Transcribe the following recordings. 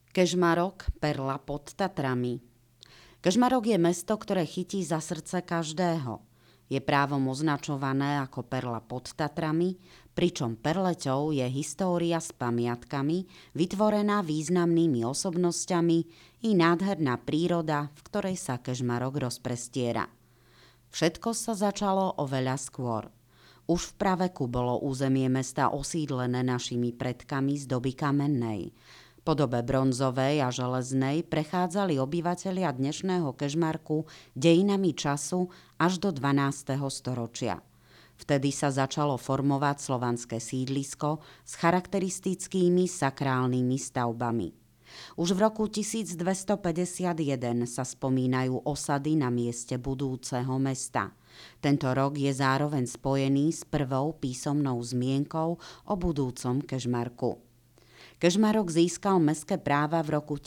Kežmarok, perla pod Tatrami. Kežmarok je mesto, ktoré chytí za srdce každého. Je právom označované ako perla pod Tatrami, pričom perleťou je história s pamiatkami, vytvorená významnými osobnosťami i nádherná príroda, v ktorej sa Kežmarok rozprestiera. Všetko sa začalo oveľa skôr. Už v praveku bolo územie mesta osídlené našimi predkami z doby kamennej. Po dobe bronzovej a železnej prechádzali obyvatelia dnešného Kežmarku dejinami času až do 12. storočia. Vtedy sa začalo formovať slovanské sídlisko s charakteristickými sakrálnymi stavbami. Už v roku 1251 sa spomínajú osady na mieste budúceho mesta. Tento rok je zároveň spojený s prvou písomnou zmienkou o budúcom Kežmarku. Kežmarok získal mestské práva v roku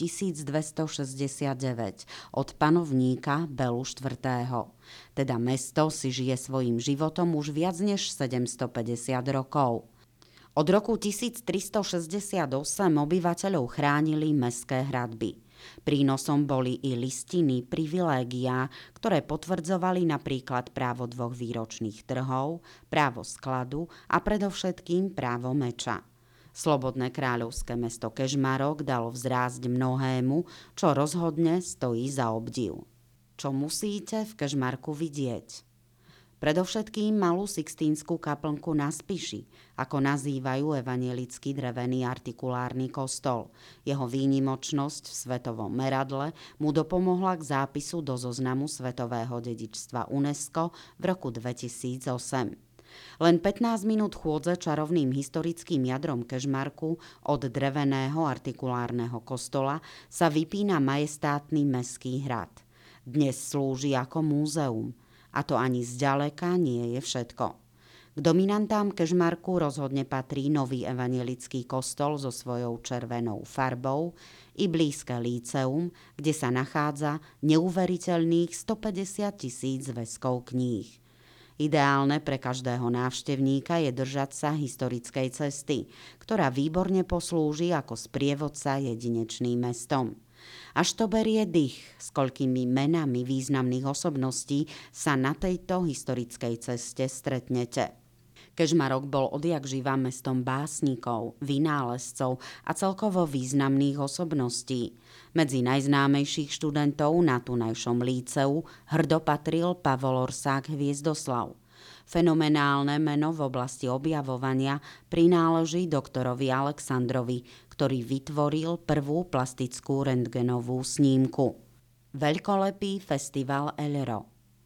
1269 od panovníka Belu IV. Teda mesto si žije svojím životom už viac než 750 rokov. Od roku 1368 obyvateľov chránili mestské hradby. Prínosom boli i listiny, privilégiá, ktoré potvrdzovali napríklad právo 2 výročných trhov, právo skladu a predovšetkým právo meča. Slobodné kráľovské mesto Kežmarok dalo vzrásť mnohému, čo rozhodne stojí za obdiv. Čo musíte v Kežmarku vidieť? Predovšetkým malú Sixtínsku kaplnku na Spiši, ako nazývajú evanjelický drevený artikulárny kostol. Jeho výnimočnosť v svetovom meradle mu dopomohla k zápisu do zoznamu svetového dedičstva UNESCO v roku 2008. Len 15 minút chôdze čarovným historickým jadrom Kežmarku od dreveného artikulárneho kostola sa vypína majestátny mestský hrad. Dnes slúži ako múzeum. A to ani zďaleka nie je všetko. K dominantám Kežmarku rozhodne patrí nový evanjelický kostol so svojou červenou farbou i blízke líceum, kde sa nachádza neuveriteľných 150 000 zväzkov kníh. Ideálne pre každého návštevníka je držať sa historickej cesty, ktorá výborne poslúži ako sprievodca jedinečným mestom. Až to berie dých, s koľkými menami významných osobností sa na tejto historickej ceste stretnete. Kežmarok bol odjakživa mestom básnikov, vynálezcov a celkovo významných osobností. Medzi najznámejších študentov na tunajšom líceu hrdo patril Pavol Orsák Hviezdoslav. Fenomenálne meno v oblasti objavovania prináleží doktorovi Alexandrovi, ktorý vytvoril prvú plastickú rentgenovú snímku. Veľkolepý festival Elro.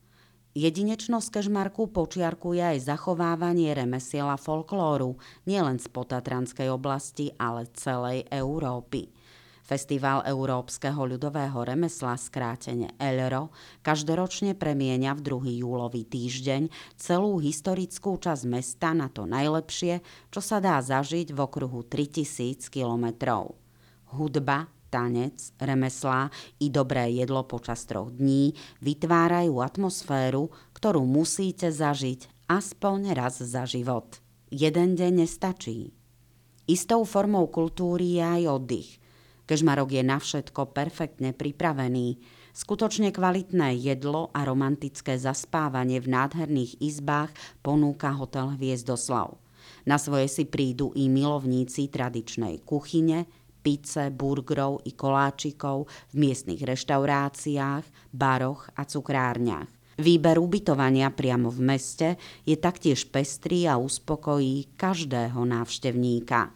Jedinečnosť Kežmarku počiarkuje aj zachovávanie remesiel a folklóru nielen z potatranskej oblasti, ale celej Európy. Festival európskeho ľudového remesla, skrátene ELRO, každoročne premieňa v 2. júlový týždeň celú historickú časť mesta na to najlepšie, čo sa dá zažiť v okruhu 3000 kilometrov. Hudba, tanec, remeslá i dobré jedlo počas 3 dní vytvárajú atmosféru, ktorú musíte zažiť aspoň raz za život. Jeden deň nestačí. Istou formou kultúry je aj oddych. Kežmarok je na všetko perfektne pripravený. Skutočne kvalitné jedlo a romantické zaspávanie v nádherných izbách ponúka hotel Hviezdoslav. Na svoje si prídu i milovníci tradičnej kuchyne, pice, burgerov i koláčikov v miestnych reštauráciách, baroch a cukrárniach. Výber ubytovania priamo v meste je taktiež pestrý a uspokojí každého návštevníka.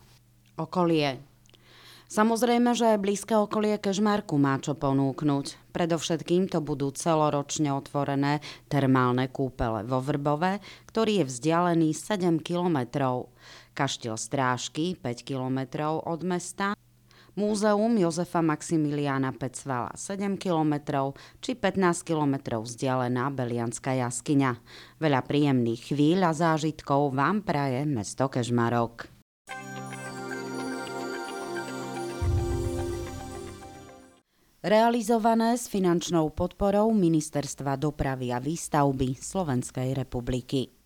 Okolie. Samozrejme, že aj blízke okolie Kežmarku má čo ponúknuť. Predovšetkým to budú celoročne otvorené termálne kúpele vo Vrbove, ktorý je vzdialený 7 kilometrov. Kaštiel Strážky 5 kilometrov od mesta. Múzeum Jozefa Maximiliána Pecvala 7 kilometrov či 15 kilometrov vzdialená Belianská jaskyňa. Veľa príjemných chvíľ a zážitkov vám praje mesto Kežmarok. Realizované s finančnou podporou Ministerstva dopravy a výstavby Slovenskej republiky.